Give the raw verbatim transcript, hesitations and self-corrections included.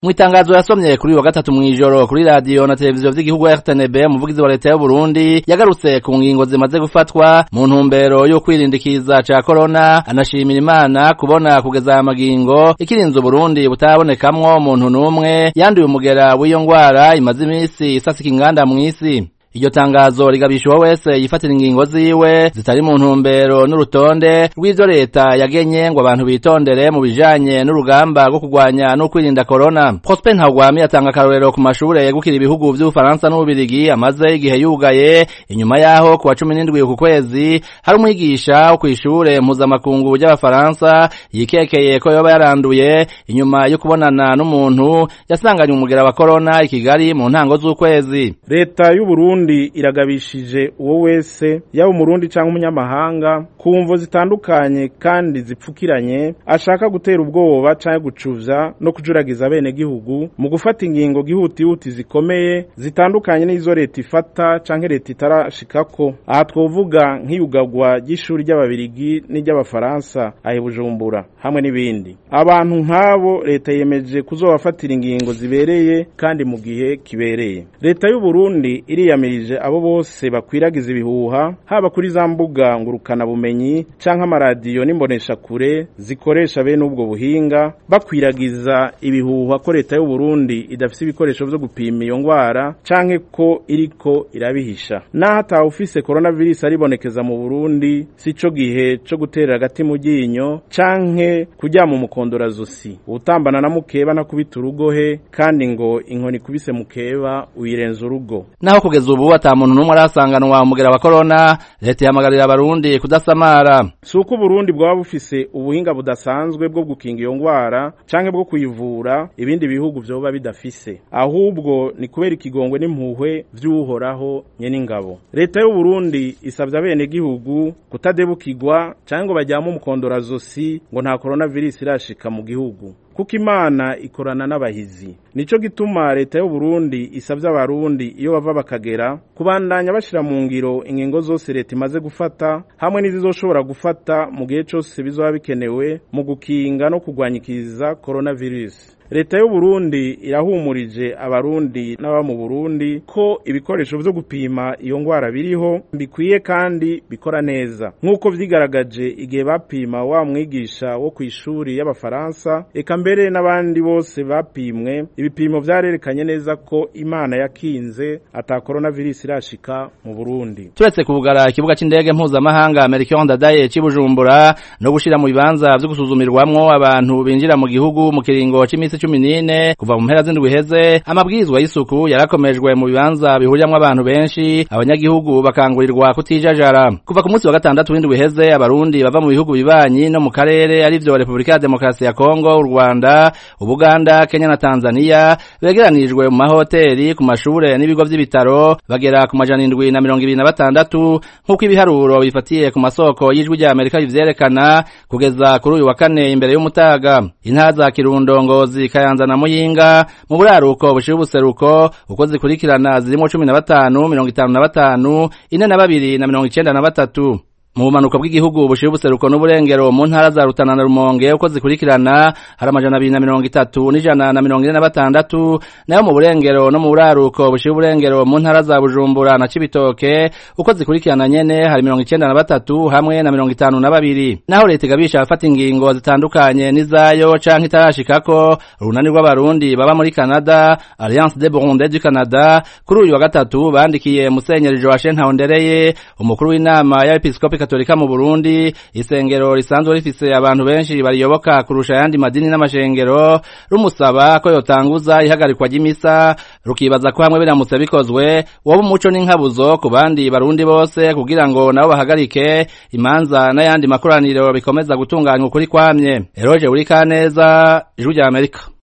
Mwitangazo yasomye kuri wa gatatu mwijoro kuri radio na televiziyo vy'igihugu R T N B umuvugizi wa leta y'u Burundi yagarutse ku ngingo zimaze gufatwa mu ntumbero yo kwirindikiza ca corona, anashimira Imana kubona kugeza aya magingo ikirinze Burundi butabonekamwo umuntu numwe yanduye umugera w'iyo ngwara imaze imisi isasika inganda mw'isi. Iryo tangazo rigabishwa wese yifatira ingingo ziwe zitari mu ntumbero n'urutonde rw'ivyo leta yagenye ngo abantu bitondere mu bijanye n'urugamba rwo kugwanya no kwirinda corona. Prosper Ntagwami atanga akarorero ku mashure yegukira ibihugu vy'Ubufaransa n'Ububirigi amaze igihe yugaye, inyuma yaho ku wa cumi n'indwi ku kwezi hari umwigisha wo kw'ishure mpuzamakungu ry'Abafaransa yikekeye ko yoba yaranduye inyuma yo kubonana n'umuntu yasanganye umugera wa corona i Kigali mu ntango z'ukwezi. Leta y'u Burundi iragabishije uwo wese yaba umurundi canke umunyamahanga kumvo zitandukanye kandi zipfukiranye ashaka gutera ubwoba canke gucuvya no kujuragiza bene gihugu mu gufata ingingo gihutihuti zikomeye zitandukanye n'izo leta ifata canke leta itarashikako. Aha twovuga nk'iyugagwa ry'ishuri ry'Ababirigi n'iry'Abafaransa ahe Bujumbura hamwe n'ibindi. Abantu nk'abo leta yemeje kuzobafatira ingingo zibereye kandi mu gihe kibereye. Leta y'u Burundi iriyamira abo bose bakwiragiza ibihuha haba kuri za mbuga ngurukana bumenyi canke amaradiyo n'imbonesha kure zikoresha bene ubwo buhinga bakwiragiza ibihuha ko leta y'u Burundi idafise ibikoresho vyo gupima iyo ngwara canke ko iriko irabihisha. Naho ata ufise coronavirus aribonekeza mu Burundi sico gihe co gutera agati mu ryinyo canke kujya mu mukondorazosi utambana na mukeba na kubita urugohe kandi ngo inkoni kubise mukeba uyirenza urugo. Naho kugeza ubu ata muntu numwe arasanganwa umugera wa corona, leta yamagarira abarundi kudasamara. Suko Burundi bwaba bufise ubuhinga budasanzwe bwo gukinga iyo ngwara canke bwo kuyivura ibindi bihugu vyoba bidafise, ahubwo ni kubera ikigongwe n'impuhwe vy'uhoraho nyene ingabo. Leta y'u Burundi isavye abene gihugu kutadebukirwa canke ngo bajyamo umukondorazosi ngo nta coronavirus irashika mu gihugu, kuko Imana ikorana n'abahizi. Nico gituma leta y'u Burundi isavye abarundi iyo bava bakagera kubandanya bashira mu ngiro ingingo zose leta imaze gufata hamwe n'izizoshobora gufata mu gihe cose bizoba bikenewe mu gukinga no kugwanyikiza coronavirus. Leta y'u Burundi irahumurije abarundi n'aba mu Burundi ko ibikoresho vyo gupima iyo ngwara biriho bikwiye kandi bikora neza nk'uko vyigaragaje igihe bapima wa mwigisha wo kw'ishuri y'Abafaransa, eka mbere n'abandi bose bapimwe ibipimo vyarerekanye neza ko Imana yakinze ata coronavirus irashika mu Burundi. Turetse kuvugara ikibuga c'indege mpuzamahanga Melchior Ndadaye c'i Bujumbura no gushira mu bibanza vyo gusuzumirwamwo abantu binjira mu gihugu mu kiringo c'imisi cumi n'ine kuva mu mpera z'indwi heze, amabwirizwa y'isuku yarakomejwe mu bibanza bihuriramo abantu benshi, abanyagihugu bakangurirwa kutijajara. Kuva ku munsi wa gatandatu w'indwi heze abarundi bava mu bihugu bibanyi no mu karere ari vyo Republika ya Demokarasi ya Kongo, u Rwanda, Ubuganda, Kenya na Tanzania begeranijwe mu mahoteli, ku mashure n'ibigo vy'ibitaro bagera ku majana indwi na mirongo ibiri na batandatu nk'uko ibiharuro bifatiye ku masoko y'ijwi rya Amerika bivyerekana kugeza kuri uyu wa kane imbere y'umutaga. Intara za Kirundo, Ngozi, Kayanza na Muyinga mu buraruko bushira ubuseruko uko zikurikirana zirimo cumi na batanu, mirongo itanu na batanu, ine na babiri na mirongo icenda na batatu. Mu bumanuko bw'igihugu bushira ubuseruko n'uburengero mu ntara za Rutana na Rumonge uko zikurikirana hari amajana abiri na mirongo itatu n'ijana na mirongo ine na batandatu, nayo mu burengero no mu buraruko bushira uburengero mu ntara za Bujumbura na Cibitoke uko zikurikirana nyene hari mirongo icenda na batatu hamwe na mirongo itanu na babiri. Naho leta igabisha abafata ingingo zitandukanye n'izayo canke itarashikako, urunani rw'abarundi baba muri Canada, Alliance des Burundais du Canada, kuri uyu wa gatatu bandikiye Musenyeri Joachim Ntahondereye umukuru w'inama y'Episkopi Katolika mu Burundi, isengero risanzwe rifise abantu benshi bariyoboka kurusha yandi madini n'amashengero, rumusaba ko yotanguza ihagarikwa ry'imisa, rukibaza ko hamwe biramutse bikozwe woba umuco n'inkabuzo ku bandi barundi bose kugira ngo nabo bahagarike imanza n'ayandi makoraniro bikomeza gutunganywa kuri kwamye. Eroje Urikaneza, Ijwi rya Amerika.